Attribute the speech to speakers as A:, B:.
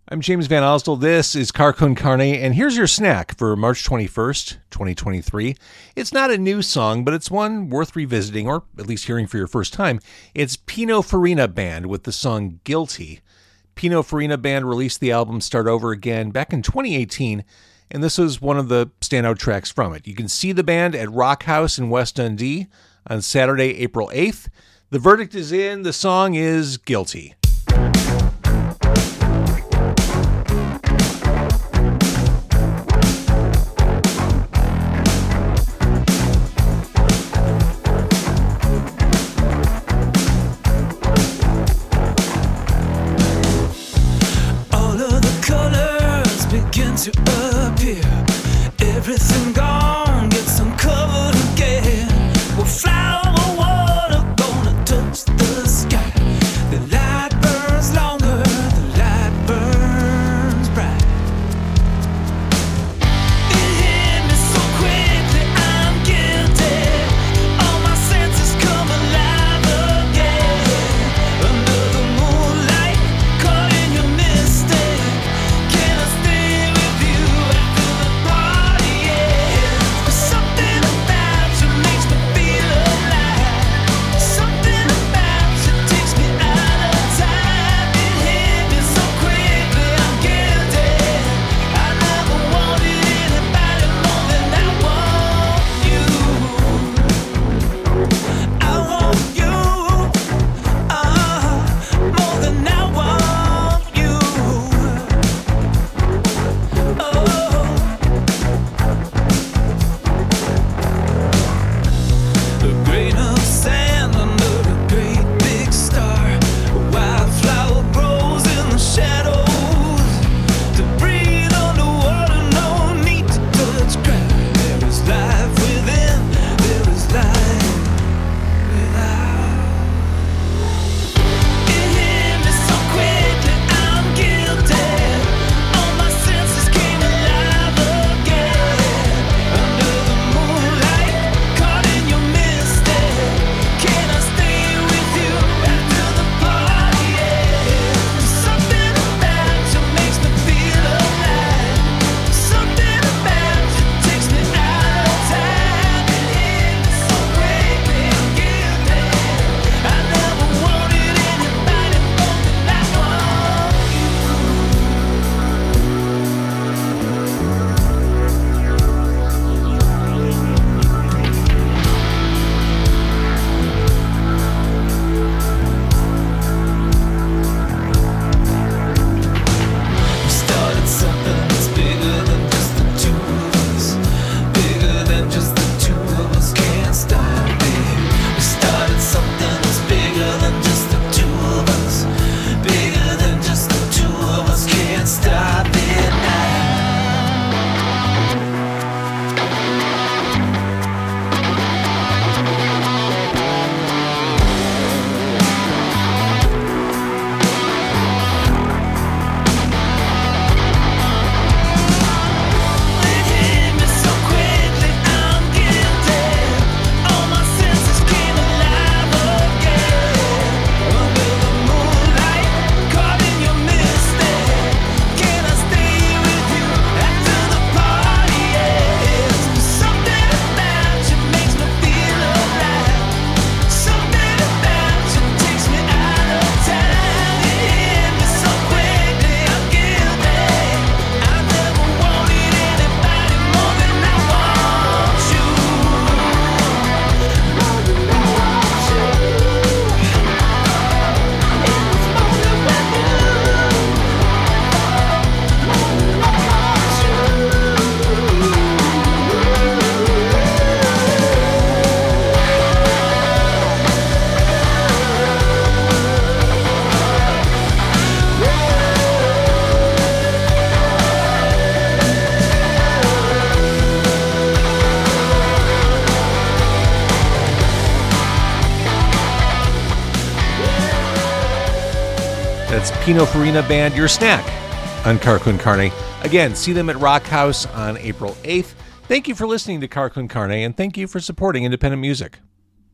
A: I'm James Van Osdell. This is Car Con Carne, and here's your snack for March 21st, 2023. It's not a new song, but it's one worth revisiting, or at least hearing for your first time. It's Pino Farina Band with the song Guilty. Pino Farina Band released the album Start Over Again back in 2018, and this was one of the standout tracks from it. You can see the band at Rock House in West Dundee on Saturday, April 8th. The verdict is in. The song is Guilty.
B: To appear, everything gone gets uncovered again. We'll fly over water, gonna touch the sky. The light burns longer, the light burns bright. It hit me so quickly, I'm guilty. All my senses come alive again. Under the moonlight, caught in your mistake. Can I stay with you after the party ends? Something about you makes me feel alive. Something about you takes me out of time. It hit me so quickly, I'm guilty. I never wanted anybody more than I want you. I want you, more than I want you. A grain of sand under a great big star. A wildflower grows in the shadows. To breathe underwater, no need to touch ground. There is life within, there is life without. It hit me so quickly, I'm guilty. All my senses came alive again. Under the moonlight, caught in your mistake. Can I stay with you after the party ends? Something about you makes me feel alive. Something about you takes me out of time. It hit me so quickly, I'm guilty. I never wanted anybody more than I want you. We started something that's bigger than just the two of us. Bigger than just the two of us. Can't stop it. We started something that's bigger than just the two of us. Bigger than just the two of us. Can't stop it now. It hit me so quickly, I'm guilty. All my senses came alive again. Under the moonlight, caught in your mistake. Can I stay with you after the party ends? Something about you makes me feel alive. Something about you takes me out of time. It hit me so quickly, I'm guilty. I never wanted anybody more than I want you. More than I want you. It was only with you. More than I want you.
A: That's Pino Farina Band, your snack on Car Con Carne. Again, see them at Rock House on April 8th. Thank you for listening to Car Con Carne, and thank you for supporting independent music.